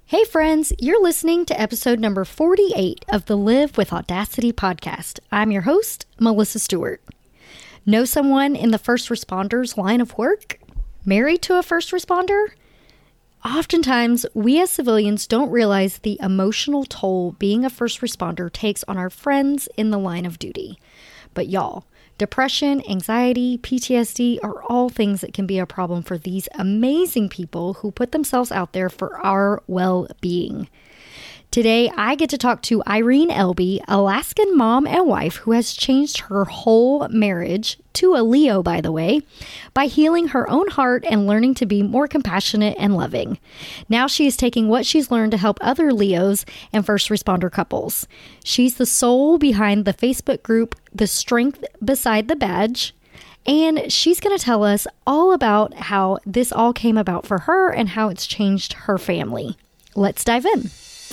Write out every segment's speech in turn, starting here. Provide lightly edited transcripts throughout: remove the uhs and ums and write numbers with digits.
Hey friends, you're listening to episode number 48 of the Live with Audacity podcast. I'm your host, Melissa Stewart. Know someone in the first responders line of work? Married to a first responder? Oftentimes, we as civilians don't realize the emotional toll being a first responder takes on our friends in the line of duty. But y'all, depression, anxiety, PTSD are all things that can be a problem for these amazing people who put themselves out there for our well-being. Today, I get to talk to Irene Elby, Alaskan mom and wife who has changed her whole marriage, to a Leo by the way, by healing her own heart and learning to be more compassionate and loving. Now she is taking what she's learned to help other Leos and first responder couples. She's the soul behind the Facebook group, The Strength Beside the Badge, and she's going to tell us all about how this all came about for her and how it's changed her family. Let's dive in.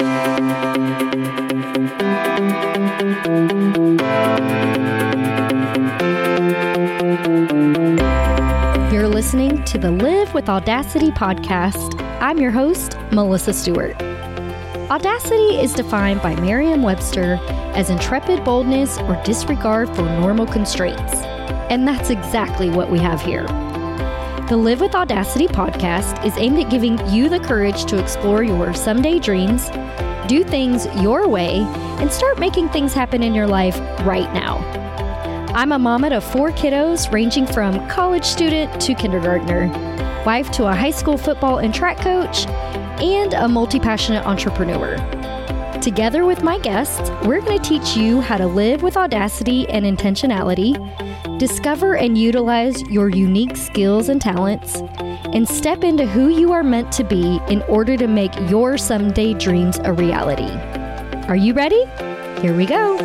You're listening to the Live with Audacity podcast. I'm your host, Melissa Stewart. Audacity is defined by Merriam-Webster as intrepid boldness or disregard for normal constraints. And that's exactly what we have here. The Live with Audacity podcast is aimed at giving you the courage to explore your someday dreams, do things your way, and start making things happen in your life right now. I'm a mama to 4 kiddos ranging from college student to kindergartner, wife to a high school football and track coach, and a multi-passionate entrepreneur. Together with my guests, we're going to teach you how to live with audacity and intentionality, discover and utilize your unique skills and talents, and step into who you are meant to be in order to make your someday dreams a reality. Are you ready? Here we go.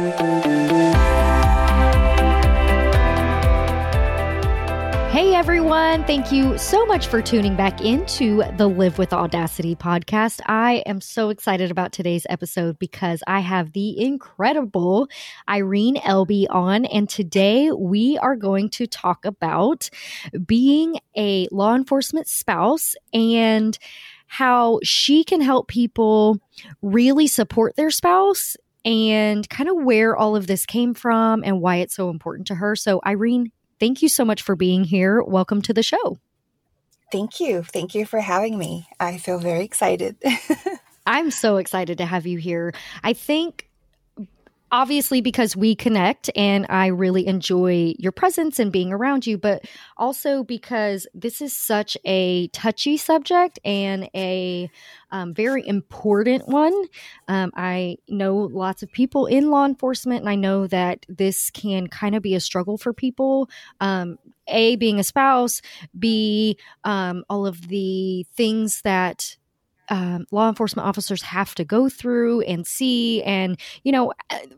Hey everyone, thank you so much for tuning back into the Live with Audacity podcast. I am so excited about today's episode because I have the incredible Irene Elby on, and today we are going to talk about being a law enforcement spouse and how she can help people really support their spouse and kind of where all of this came from and why it's so important to her. So Irene, thank you so much for being here. Welcome to the show. Thank you. Thank you for having me. I feel very excited. I'm so excited to have you here. I think obviously because we connect and I really enjoy your presence and being around you, but also because this is such a touchy subject and a very important one. I know lots of people in law enforcement, and I know that this can kind of be a struggle for people. A, being a spouse, B, all of the things that law enforcement officers have to go through and see. And, you know,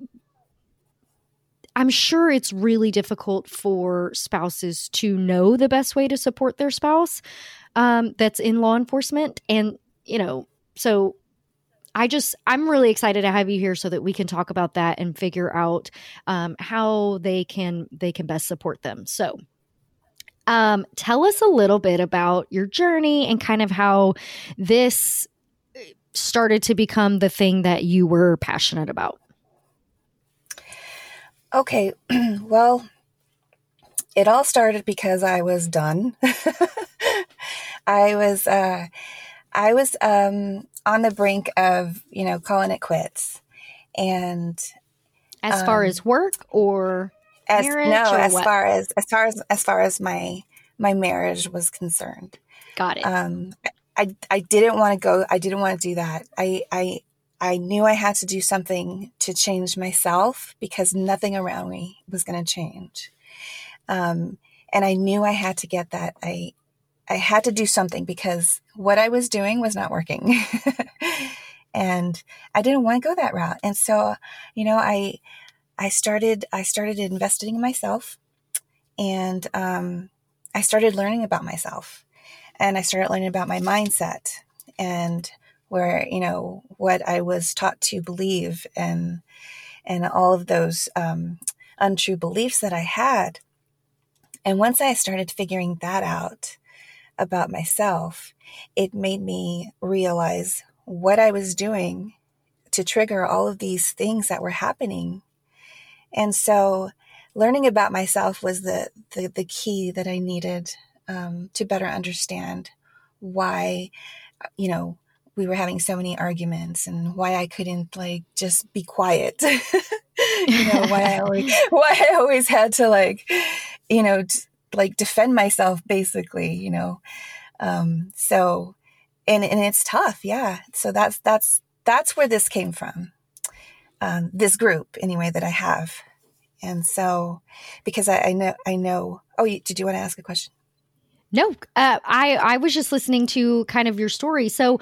I'm sure it's really difficult for spouses to know the best way to support their spouse that's in law enforcement. And, you know, so I'm really excited to have you here so that we can talk about that and figure out how they can best support them. So tell us a little bit about your journey and kind of how this started to become the thing that you were passionate about. Okay. Well, it all started because I was done. I was on the brink of, calling it quits. And as far as work or marriage? No, or as what? far as my marriage was concerned. Got it. I didn't want to go. I didn't want to do that. I knew I had to do something to change myself because nothing around me was going to change. And I knew I had to get that. I had to do something because what I was doing was not working. And I didn't want to go that route. And so, I started investing in myself, and I started learning about myself, and I started learning about my mindset and where, what I was taught to believe and all of those untrue beliefs that I had. And once I started figuring that out about myself, it made me realize what I was doing to trigger all of these things that were happening. And so learning about myself was the key that I needed to better understand why, we were having so many arguments and why I couldn't just be quiet. Why I always had to defend myself basically, so, and it's tough. Yeah. So that's where this came from. This group anyway, that I have. And so, because I know, did you want to ask a question? No, I was just listening to kind of your story. So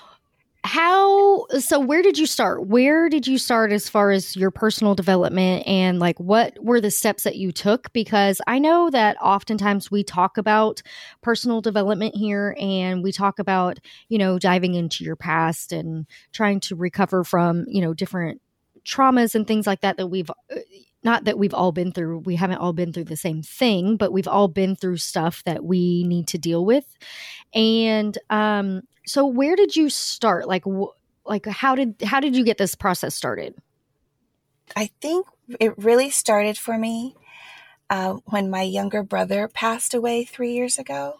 where did you start? Where did you start as far as your personal development, and what were the steps that you took? Because I know that oftentimes we talk about personal development here, and we talk about, diving into your past and trying to recover from, different traumas and things like that we've not that we've all been through. We haven't all been through the same thing, but we've all been through stuff that we need to deal with. And so where did you start? How did you get this process started? I think it really started for me when my younger brother passed away 3 years ago.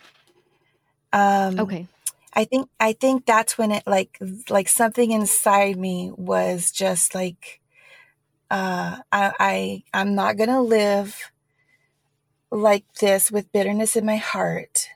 Okay. I think that's when it something inside me was just I'm not gonna live like this with bitterness in my heart,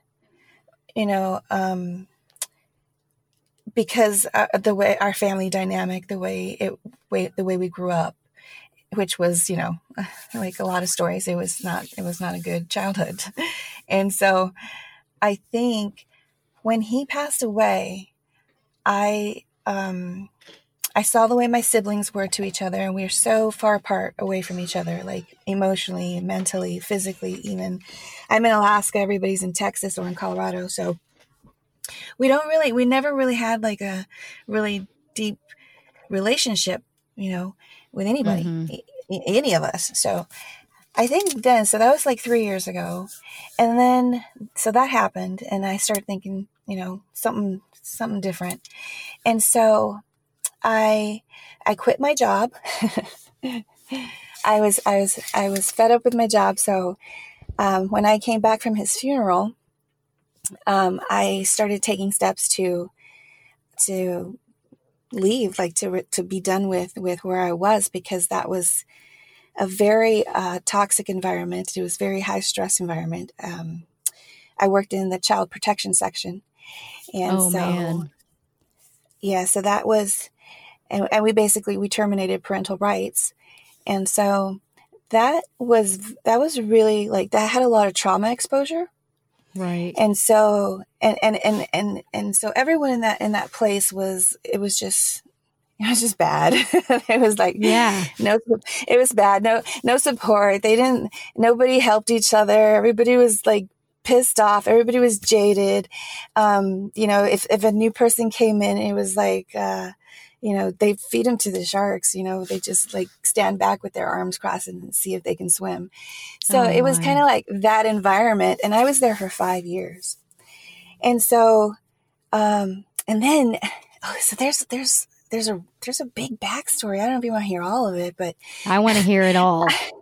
because the way our family dynamic, the way we grew up, which was, like a lot of stories, it was not a good childhood. And so I think when he passed away, I saw the way my siblings were to each other, and we were so far apart away from each other, emotionally, mentally, physically, even. I'm in Alaska, everybody's in Texas or in Colorado. So we never really had a really deep relationship, with anybody, any of us. So I think then, so that was 3 years ago. And then, so that happened, and I started thinking, something different. And so I quit my job. I was fed up with my job. So when I came back from his funeral, I started taking steps to leave, to be done with where I was, because that was a very toxic environment. It was a very high stress environment. I worked in the child protection section, and man. Yeah, so that was. And we terminated parental rights. And so that was really that had a lot of trauma exposure. Right. And so, and so everyone in that place it was just bad. It was it was bad. No support. Nobody helped each other. Everybody was pissed off. Everybody was jaded. If a new person came in, it was they feed them to the sharks, they just stand back with their arms crossed and see if they can swim. So it was kind of that environment. And I was there for 5 years. And so, and then, so there's a big backstory. I don't know if you want to hear all of it, but I want to hear it all.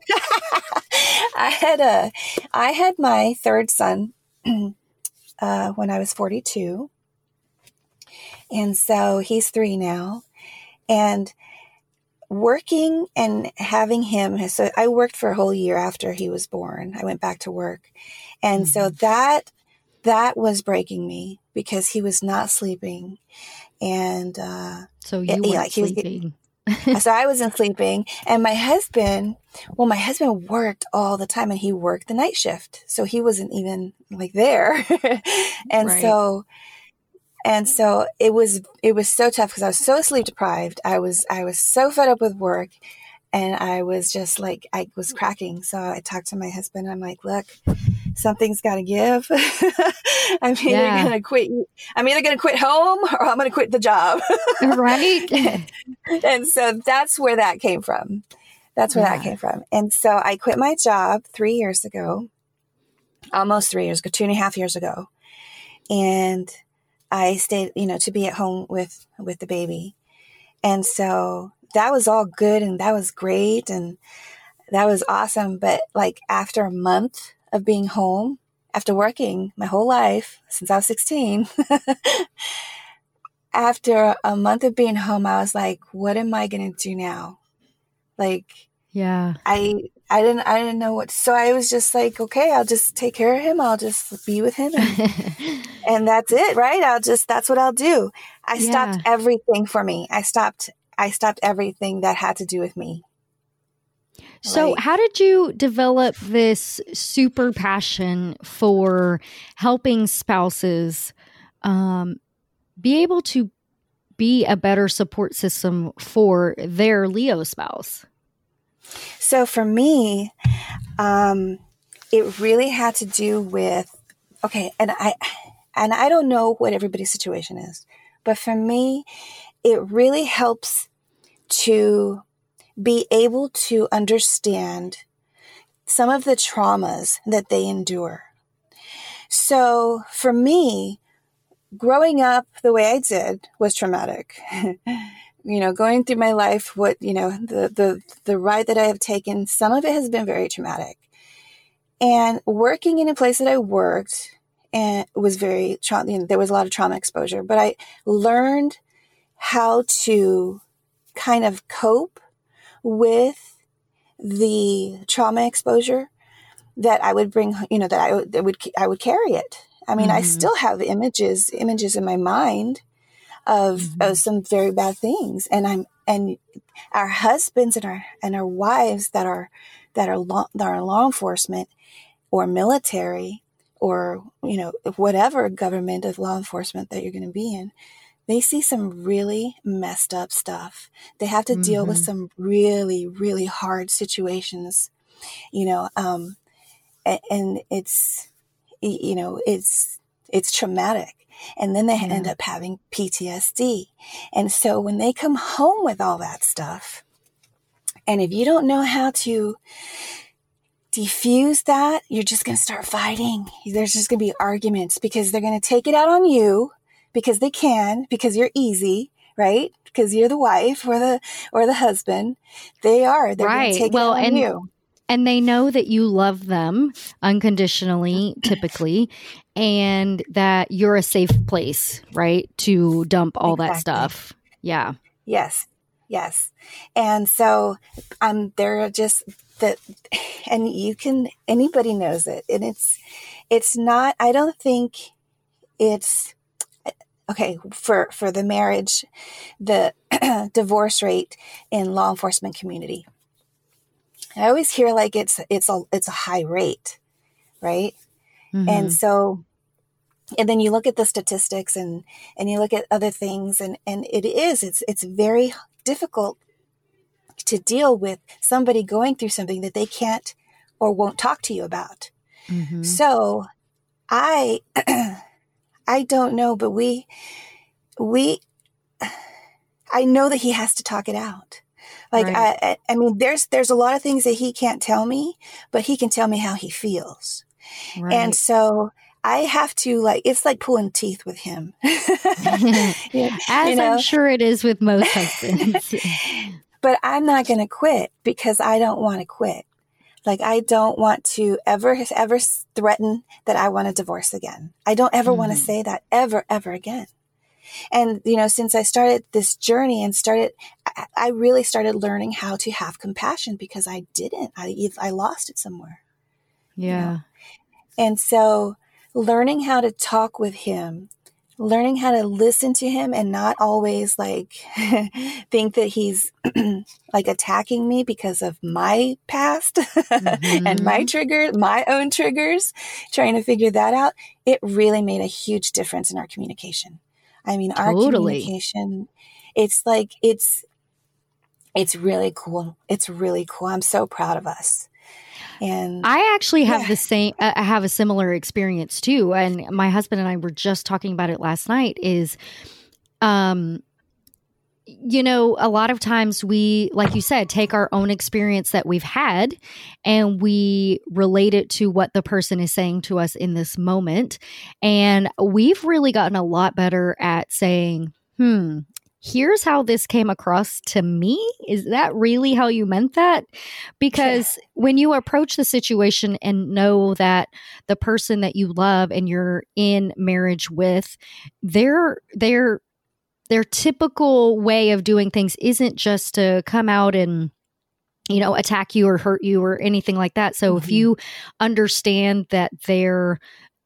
I had my third son, when I was 42. And so he's 3 now. And working and having him, so I worked for a whole year after he was born. I went back to work. And so that was breaking me, because he was not sleeping. And so you weren't sleeping. So I wasn't sleeping. And my husband worked all the time, and he worked the night shift. So he wasn't even there. And right. And so it was so tough, because I was so sleep deprived. I was so fed up with work, and I was just I was cracking. So I talked to my husband. I'm like, look, something's got to give. I'm either going to quit. I'm either going to quit home, or I'm going to quit the job. Right. And so that's where that came from. That came from. And so I quit my job 3 years ago, almost 3 years ago, 2.5 years ago. And I stayed, to be at home with the baby. And so that was all good and that was great and that was awesome. But like after a month of being home, after working my whole life since I was 16, after a month of being home, I was like, what am I going to do now? Like, yeah, I didn't know what, so I was just like, okay, I'll just take care of him. I'll just be with him and that's it, right? That's what I'll do. I stopped everything for me. I stopped everything that had to do with me. So how did you develop this super passion for helping spouses be able to be a better support system for their Leo spouse? So for me, it really had to do with, okay, and I don't know what everybody's situation is, but for me, it really helps to be able to understand some of the traumas that they endure. So for me, growing up the way I did was traumatic. Going through my life, the ride that I have taken, some of it has been very traumatic. And working in a place that I worked and was very, there was a lot of trauma exposure, but I learned how to kind of cope with the trauma exposure that I would bring, that I would carry it. I mean, I still have images in my mind of some very bad things, and our husbands and our wives that are law enforcement or military or whatever government of law enforcement that you're going to be in, they see some really messed up stuff. They have to deal with some really, really hard situations, and it's traumatic. And then they end up having PTSD. And so when they come home with all that stuff, and if you don't know how to diffuse that, you're just going to start fighting. There's just going to be arguments because they're going to take it out on you because they can, because you're easy, right? Because you're the wife or the husband. They're going to take it out on you. And they know that you love them unconditionally, typically, and that you're a safe place, right, to dump all that stuff. Yeah. Yes. And so they're just that, and anybody knows it. And it's not, I don't think it's, okay, for the marriage, the divorce rate in law enforcement community. I always hear like it's a high rate, right? And so, and then you look at the statistics and you look at other things and it's very difficult to deal with somebody going through something that they can't or won't talk to you about. So I don't know, but I know that he has to talk it out. Like, right. I mean, there's a lot of things that he can't tell me, but he can tell me how he feels. Right. And so I have to it's like pulling teeth with him. I'm sure it is with most husbands. But I'm not going to quit because I don't want to quit. Like, I don't want to ever threaten that I want a divorce again. I don't ever want to say that ever again. And, since I started this journey and I really started learning how to have compassion because I didn't. I lost it somewhere. Yeah. And so learning how to talk with him, learning how to listen to him and not always think that he's attacking me because of my past and my own triggers, trying to figure that out. It really made a huge difference in our communication. I mean, our communication, it's really cool. It's really cool. I'm so proud of us. And I actually have I have a similar experience too. And my husband and I were just talking about it last night a lot of times we, like you said, take our own experience that we've had and we relate it to what the person is saying to us in this moment. And we've really gotten a lot better at saying, here's how this came across to me. Is that really how you meant that? Because when you approach the situation and know that the person that you love and you're in marriage with, their typical way of doing things isn't just to come out and attack you or hurt you or anything like that. So if you understand that their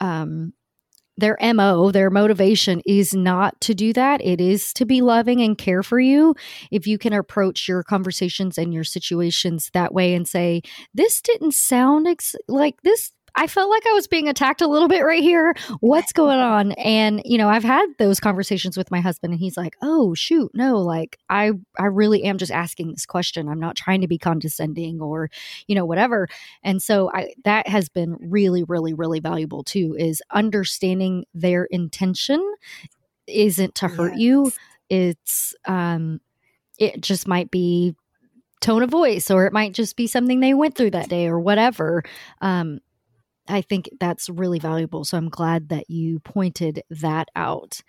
MO, their motivation is not to do that, it is to be loving and care for you. If you can approach your conversations and your situations that way and say, this didn't sound like this, I felt like I was being attacked a little bit right here. What's going on? And, I've had those conversations with my husband and he's like, oh, shoot, no, like I really am just asking this question. I'm not trying to be condescending or, whatever. And so that has been really, really, really valuable too, is understanding their intention isn't to hurt you. It's, it just might be tone of voice, or it might just be something they went through that day or whatever. I think that's really valuable. So I'm glad that you pointed that out.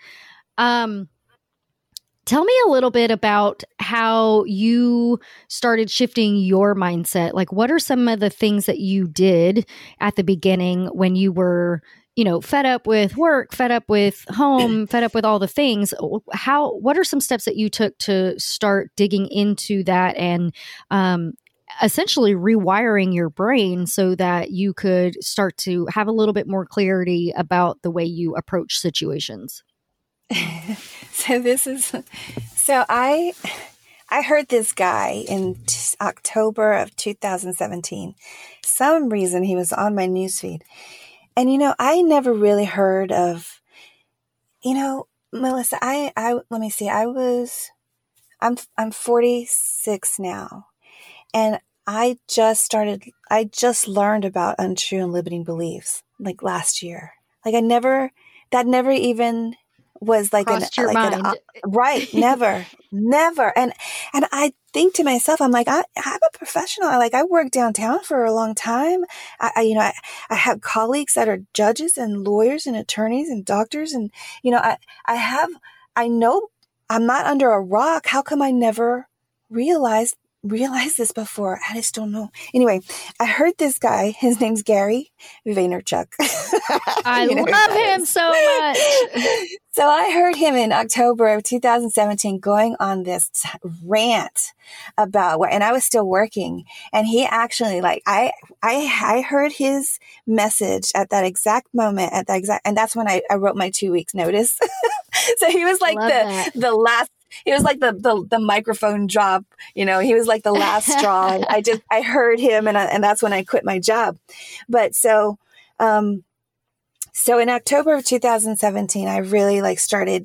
Tell me a little bit about how you started shifting your mindset. Like, what are some of the things that you did at the beginning when you were, fed up with work, fed up with home, fed up with all the things? What are some steps that you took to start digging into that and, essentially rewiring your brain so that you could start to have a little bit more clarity about the way you approach situations? So I heard this guy in October of 2017. Some reason he was on my newsfeed. And, I never really heard of, Melissa, let me see, I'm 46 now. And I just learned about untrue and limiting beliefs like last year. Like that never even was like crossed your mind. Right. Never. And I think to myself, I'm like, I'm a professional. I worked downtown for a long time. I have colleagues that are judges and lawyers and attorneys and doctors. And, I know I'm not under a rock. How come I never realized this before? I just don't know. Anyway, I heard this guy, his name's Gary Vaynerchuk. I love him so much. So I heard him in October of 2017 going on this rant about and I was still working, and he actually I heard his message at that exact moment, and that's when I wrote my 2 weeks notice. So he was like the last. He was like the microphone drop, he was like the last straw. I heard him and that's when I quit my job. But so in October of 2017, I really started,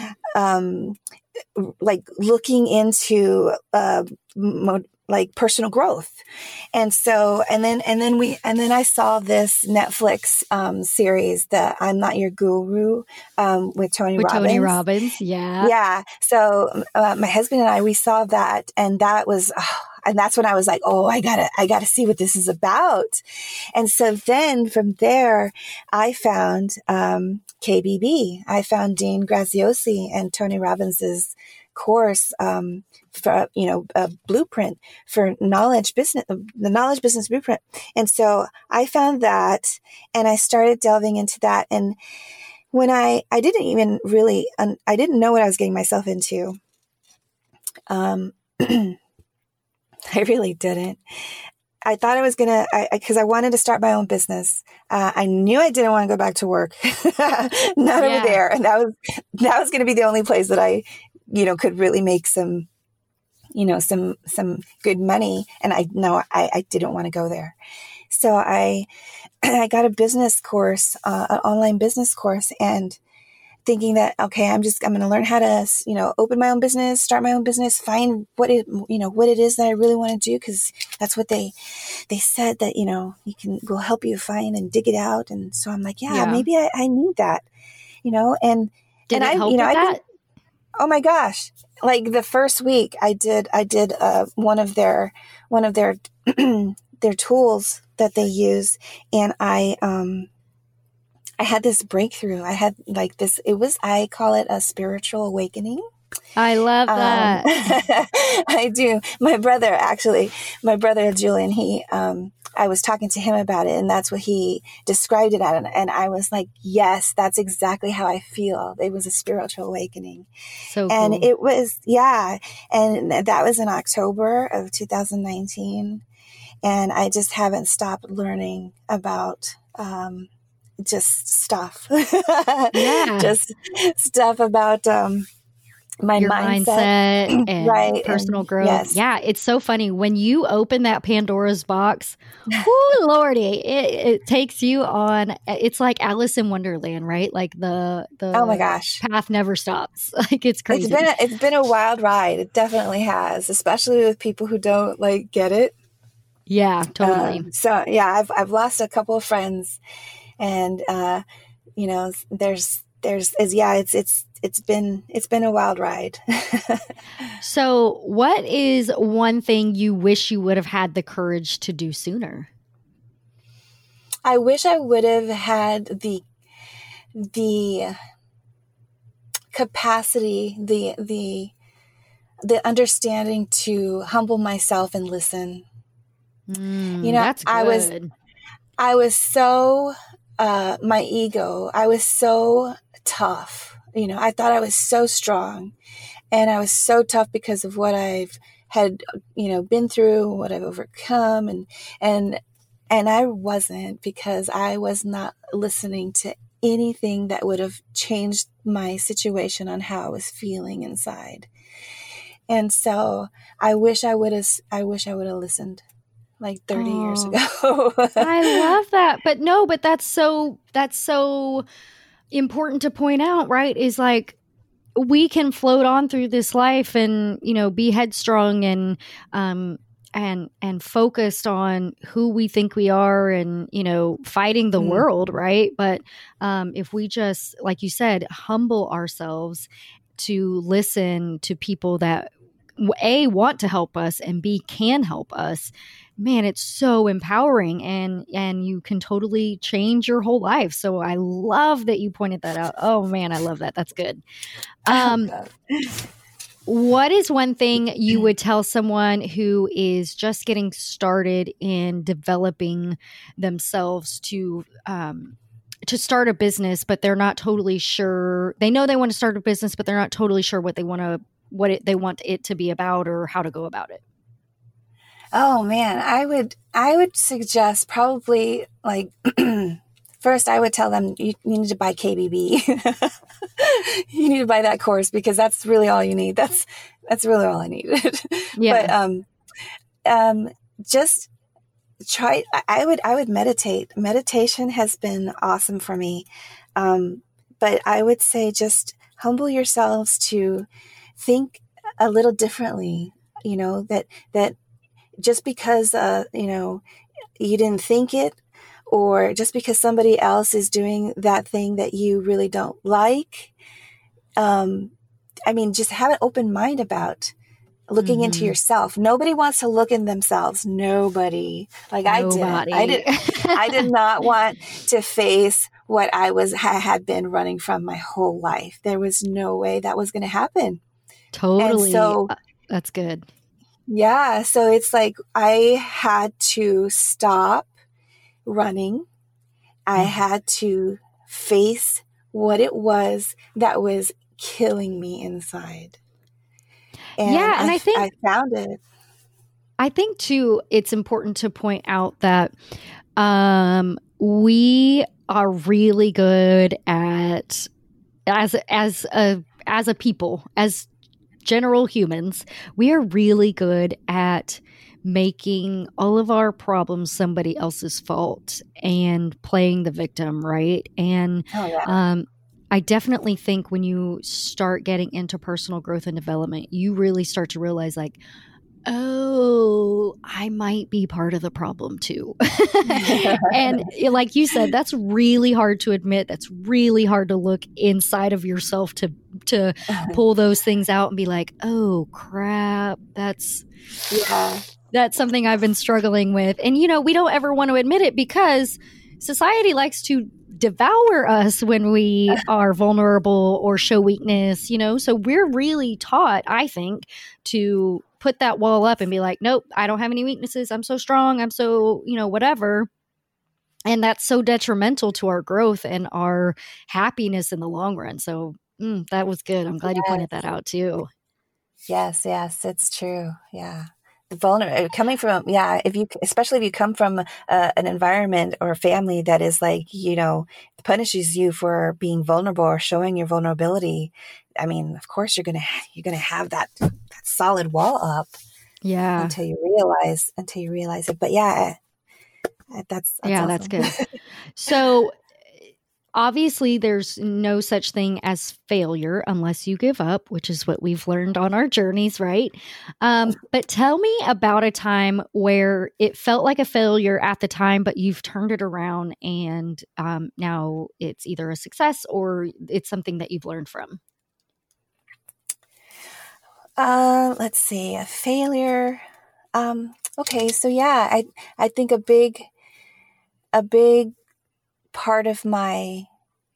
looking into, personal growth. And so, and then I saw this Netflix, series, the I'm Not Your Guru, with Tony Robbins. Yeah. Yeah. So, my husband and I, we saw that, and that was, and that's when I was like, oh, I gotta see what this is about. And so then from there, I found, KBB. I found Dean Graziosi and Tony Robbins's course, for, a blueprint for the knowledge business blueprint. And so I found that, and I started delving into that. And when I didn't even really, I didn't know what I was getting myself into. I really didn't. I thought I was because I wanted to start my own business. I knew I didn't want to go back to work, not over there. And that was going to be the only place that I, could really make some good money. And I didn't want to go there. So I got a business course, an online business course, and thinking that, okay, I'm going to learn how to, open my own business, start my own business, find what it is that I really want to do. Cause that's what they said that, will help you find and dig it out. And so I'm like, maybe I need that, and did it help with that? Oh my gosh. Like the first week I did one of their their tools that they use, and I had this breakthrough. I had like this, I call it a spiritual awakening. I love that. I do. My brother Julian, I was talking to him about it, and that's what he described it at. And I was like, yes, that's exactly how I feel. It was a spiritual awakening. So and cool. It was, yeah. And that was in October of 2019. And I just haven't stopped learning about, just stuff, just stuff about, my your mindset and right, personal and, growth. yes. Yeah, it's so funny when you open that Pandora's box. Oh Lordy, it takes you on. It's like Alice in Wonderland, right? Like the oh my gosh, path never stops. Like it's crazy. It's been a wild ride. It definitely has, especially with people who don't like get it. Yeah, totally. So yeah, I've lost a couple of friends, and you know, it's been a wild ride. So, what is one thing you wish you would have had the courage to do sooner? I wish I would have had the capacity, the understanding to humble myself and listen. You know, that's good. I was so my ego. I was so tough. You know, I thought I was so strong, and I was so tough because of what I've had, you know, been through, what I've overcome, and I wasn't, because I was not listening to anything that would have changed my situation on how I was feeling inside. And so I wish I would have listened like 30 years ago. I love that. But that's so important to point out, right? Is like, we can float on through this life and, you know, be headstrong and focused on who we think we are and, you know, fighting the world, right? But if we just, like you said, humble ourselves to listen to people that A, want to help us, and B, can help us, man, it's so empowering, and you can totally change your whole life. So I love that you pointed that out. Oh man, I love that. That's good. What is one thing you would tell someone who is just getting started in developing themselves to start a business, but they're not totally sure? They know they want to start a business, but they're not totally sure what they want it to be about or how to go about it. Oh man, I would suggest probably, like, first I would tell them you need to buy KBB. You need to buy that course, because that's really all you need. That's really all I needed. Yeah. But just try. I would meditate. Meditation has been awesome for me. But I would say just humble yourselves to think a little differently. You know, that just because, you know, you didn't think it, or just because somebody else is doing that thing that you really don't like. I mean, just have an open mind about looking into yourself. Nobody wants to look in themselves. Nobody. Like nobody. I did not want to face what I had been running from my whole life. There was no way that was going to happen. Totally. And so that's good. Yeah. So it's like I had to stop running. I had to face what it was that was killing me inside. And and I think I found it. I think too, it's important to point out that we are really good at, as a people, as general humans, we are really good at making all of our problems somebody else's fault and playing the victim, right? And I definitely think when you start getting into personal growth and development, you really start to realize, like, oh, I might be part of the problem too. And like you said, that's really hard to admit. That's really hard to look inside of yourself to pull those things out and be like, oh crap, that's something I've been struggling with. And we don't ever want to admit it because society likes to devour us when we are vulnerable or show weakness, so we're really taught, I think, to put that wall up and be like, nope, I don't have any weaknesses. I'm so strong. I'm so, whatever. And that's so detrimental to our growth and our happiness in the long run. So that was good. I'm glad you pointed that out too. Yes, it's true. Yeah. Vulnerable coming from, especially if you come from an environment or a family that is like, punishes you for being vulnerable or showing your vulnerability. I mean, of course you're going to have that solid wall up. Yeah. Until you realize it. But that's awesome. Good. So obviously, there's no such thing as failure unless you give up, which is what we've learned on our journeys, right? But tell me about a time where it felt like a failure at the time, but you've turned it around and now it's either a success or it's something that you've learned from. Let's see, a failure. Okay, so I think a big part of my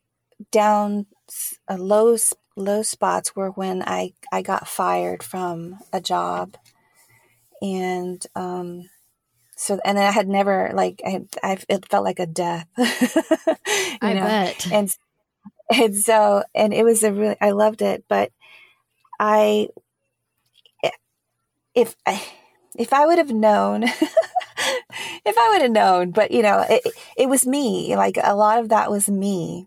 low spots were when I got fired from a job, and and then I had never it felt like a death. I bet. And so it was I loved it, but if I would have known. If I would have known, but it was me. Like a lot of that was me,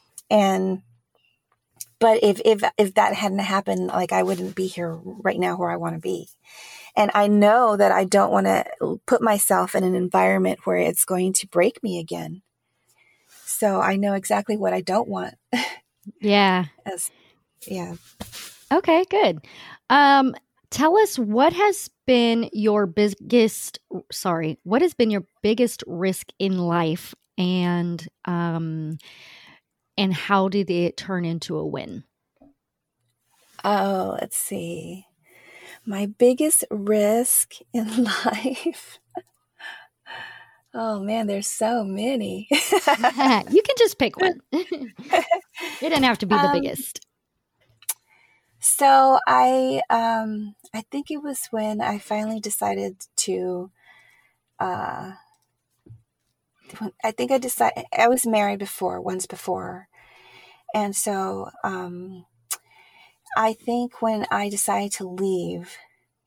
but if that hadn't happened, like I wouldn't be here right now where I want to be. And I know that I don't want to put myself in an environment where it's going to break me again. So I know exactly what I don't want. Yeah. Okay, good. Tell us what has been your biggest risk in life, and how did it turn into a win? Oh, let's see. My biggest risk in life. Oh man, there's so many. You can just pick one. It didn't have to be the biggest. So I think it was when I finally decided to, I was married once before. And so, I think when I decided to leave,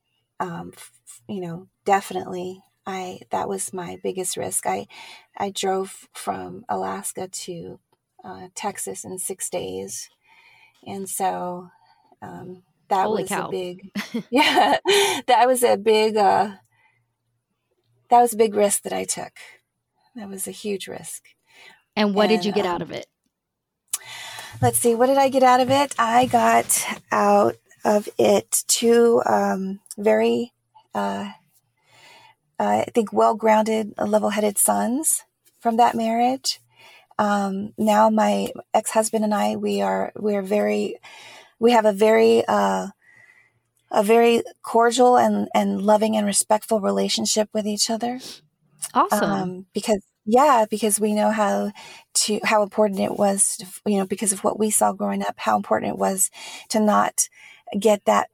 definitely that was my biggest risk. I drove from Alaska to, Texas in 6 days. And so, that Holy was cow. a big, that was a big risk that I took. That was a huge risk. And what did you get out of it? Let's see. What did I get out of it? I got out of it two very, I think, well-grounded, level-headed sons from that marriage. Now my ex-husband and I, we have a very cordial and loving and respectful relationship with each other. Awesome. Because we know how important it was, because of what we saw growing up, how important it was to not get that,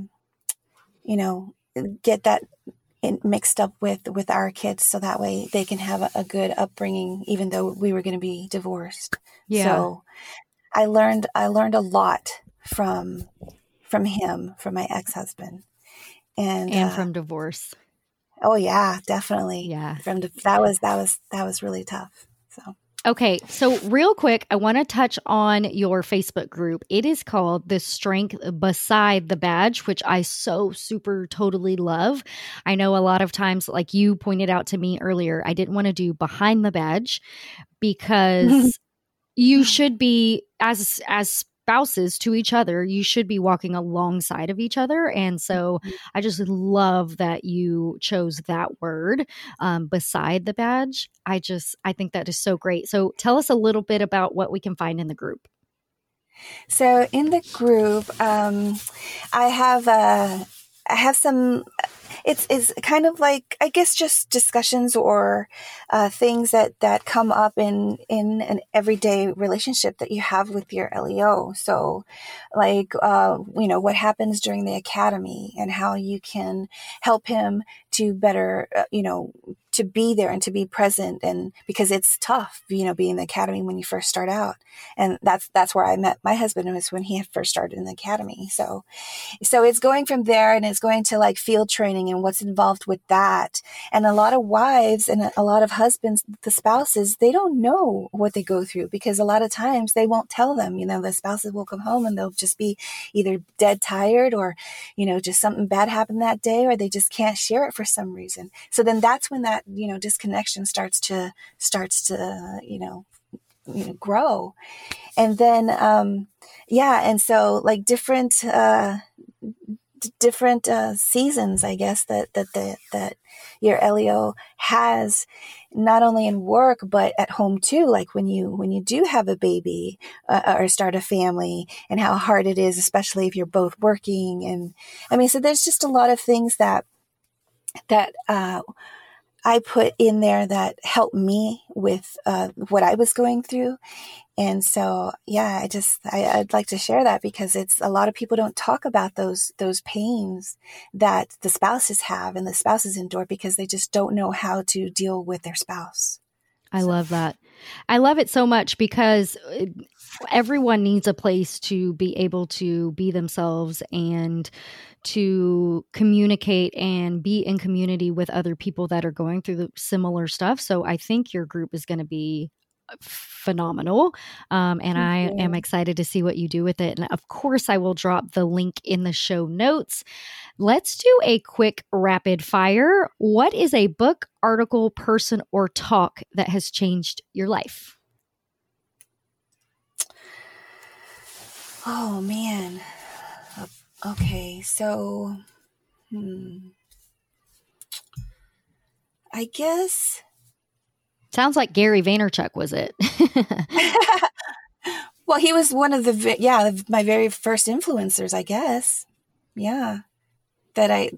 mixed up with our kids, so that way they can have a good upbringing, even though we were going to be divorced. Yeah. So I learned a lot from him, from my ex-husband, and from divorce. Oh yeah, definitely. Yeah. That was really tough. So. Okay, so real quick, I want to touch on your Facebook group. It is called The Strength Beside the Badge, which I so super totally love. I know a lot of times, like you pointed out to me earlier, I didn't want to do behind the badge because you should be, as spouses to each other, you should be walking alongside of each other. And so I just love that you chose that word beside the badge. I think that is so great. So tell us a little bit about what we can find in the group. So in the group, I have some. It's kind of like, I guess, just discussions or things that come up in an everyday relationship that you have with your LEO. So, like, what happens during the academy and how you can help him to better, to be there and to be present. And because it's tough, being in the academy when you first start out. And that's where I met my husband, was when he had first started in the academy. So it's going from there, and it's going to like field training and what's involved with that. And a lot of wives and a lot of husbands, the spouses, they don't know what they go through, because a lot of times they won't tell them. The spouses will come home and they'll just be either dead tired, or, just something bad happened that day, or they just can't share it for some reason. So then that's when that, disconnection starts to, grow. And then, and so like different seasons, I guess, that your LEO has, not only in work but at home too. Like when you do have a baby or start a family, and how hard it is, especially if you're both working. And so there's just a lot of things that I put in there that helped me with what I was going through. And so, yeah, I'd like to share that, because it's, a lot of people don't talk about those pains that the spouses have and the spouses endure, because they just don't know how to deal with their spouse. I love that. I love it so much, because everyone needs a place to be able to be themselves and to communicate and be in community with other people that are going through the similar stuff. So I think your group is going to be phenomenal. And I am excited to see what you do with it. And of course, I will drop the link in the show notes. Let's do a quick rapid fire. What is a book, article, person, or talk that has changed your life? Oh, man. Okay. So, I guess. Sounds like Gary Vaynerchuk, was it? Well, he was one of my very first influencers, I guess. Yeah. I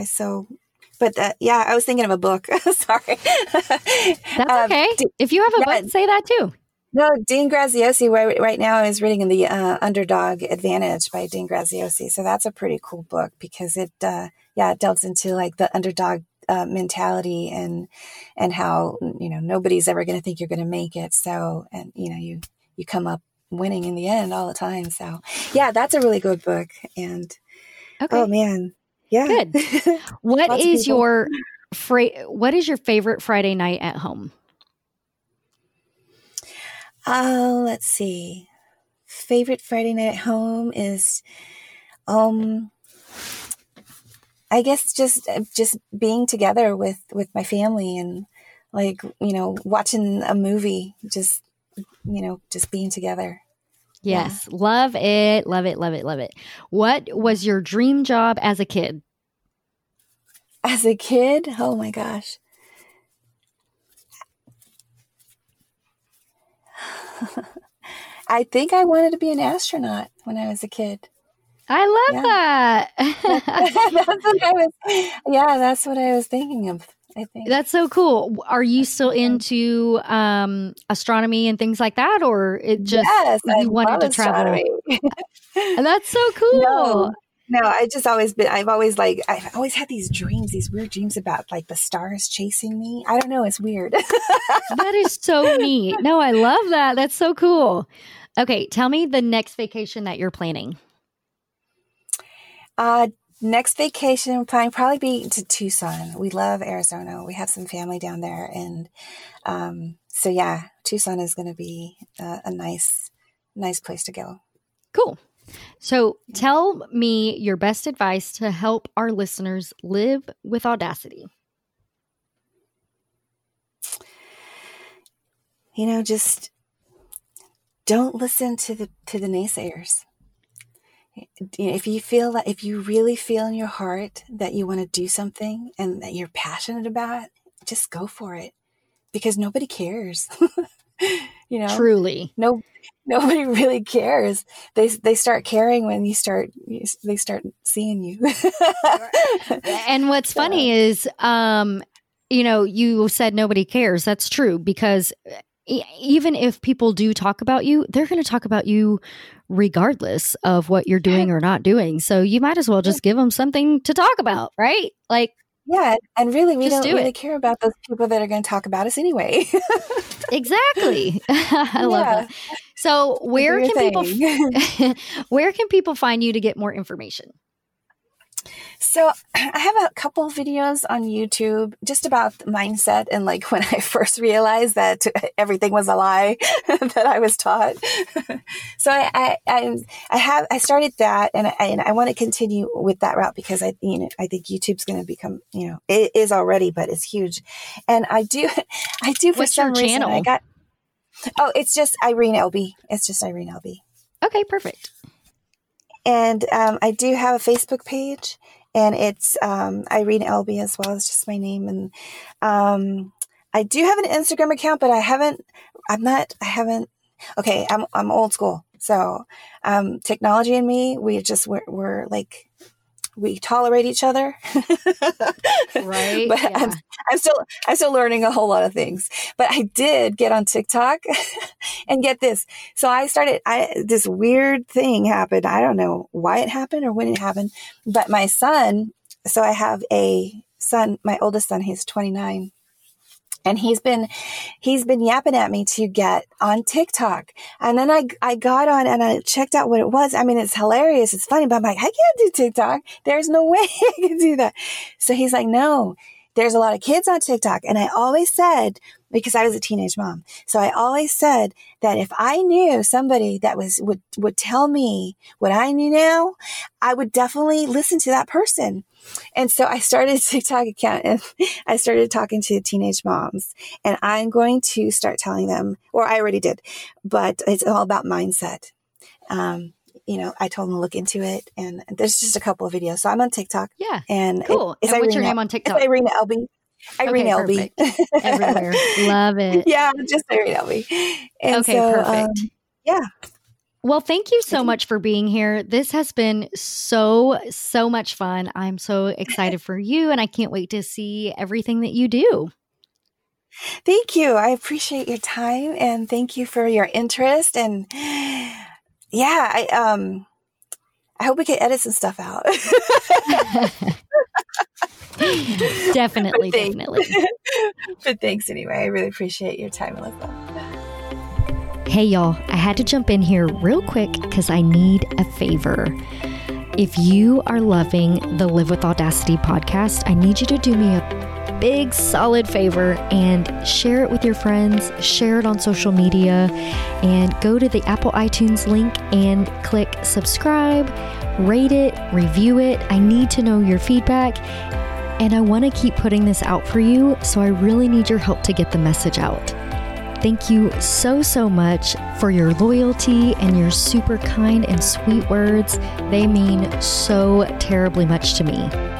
was thinking of a book. Sorry. That's okay. If you have a book, say that too. No, Dean Graziosi right now is reading The Underdog Advantage by Dean Graziosi. So that's a pretty cool book, because it delves into like the underdog mentality and how, nobody's ever going to think you're going to make it. So, and, you come up winning in the end all the time. So yeah, that's a really good book. And oh man. Yeah. Good. What is your favorite Friday night at home? Let's see. Favorite Friday night at home is, I guess just being together with my family, and like, watching a movie, just being together. Yes. Yeah. Love it. Love it. Love it. Love it. What was your dream job as a kid? As a kid? Oh my gosh. I think I wanted to be an astronaut when I was a kid. I love that. That's what I was thinking of, I think. That's so cool. Are you still into astronomy and things like that, or it just you wanted to travel? That's so cool. No, I've always had these weird dreams about like the stars chasing me. I don't know. It's weird. That is so neat. No, I love that. That's so cool. Okay. Tell me the next vacation that you're planning. Next vacation plan probably be to Tucson. We love Arizona. We have some family down there. And, so yeah, Tucson is going to be a nice place to go. Cool. So tell me your best advice to help our listeners live with audacity. Just don't listen to the naysayers. if you really feel in your heart that you want to do something and that you're passionate about it, just go for it, because nobody cares. Truly. Nobody really cares. They start caring when they start seeing you. And what's funny is, you said nobody cares. That's true, because even if people do talk about you, they're going to talk about you regardless of what you're doing or not doing. So you might as well just give them something to talk about, right? Like, yeah. And really, we don't really care about those people that are going to talk about us anyway. Exactly. I love that. So where can people find you to get more information? So I have a couple videos on YouTube just about mindset and like when I first realized that everything was a lie that I was taught. So I started that, and I want to continue with that route, because I think YouTube's going to become, it is already, but it's huge. And I do for What's some your reason channel? It's just Irene Elby. It's just Irene Elby. Okay, perfect. And I do have a Facebook page, and it's Irene Elby as well. It's just my name. And I do have an Instagram account, but okay, I'm old school. So technology and me, we're like, we tolerate each other. Right. But yeah. I'm still learning a whole lot of things. But I did get on TikTok and get this. So this weird thing happened. I don't know why it happened or when it happened, but my son, so I have a son, my oldest son, he's 29. And he's been yapping at me to get on TikTok. And then I got on and I checked out what it was. I mean, it's hilarious. It's funny, but I'm like, I can't do TikTok. There's no way I can do that. So he's like, no, there's a lot of kids on TikTok. And I always said, because I was a teenage mom, so I always said that if I knew somebody that would tell me what I knew now, I would definitely listen to that person. And so I started a TikTok account, and I started talking to teenage moms, and I'm going to start telling them, or I already did, but it's all about mindset. I told them to look into it, and there's just a couple of videos. So I'm on TikTok. Yeah. And cool. And what's your name on TikTok? It's Irene Elby. Irene Elby. Everywhere. Love it. Yeah, just Irene Elby. And okay, perfect. Yeah. Well, thank you so much for being here. This has been so much fun. I'm so excited for you, and I can't wait to see everything that you do. Thank you. I appreciate your time, and thank you for your interest. And yeah, I hope we can edit some stuff out. Definitely. But thanks anyway. I really appreciate your time, Melissa. Hey y'all, I had to jump in here real quick because I need a favor. If you are loving the Live with Audacity podcast, I need you to do me a big solid favor and share it with your friends, share it on social media, and go to the Apple iTunes link and click subscribe, rate it, review it. I need to know your feedback, and I want to keep putting this out for you, so I really need your help to get the message out. Thank you so much for your loyalty and your super kind and sweet words. They mean so terribly much to me.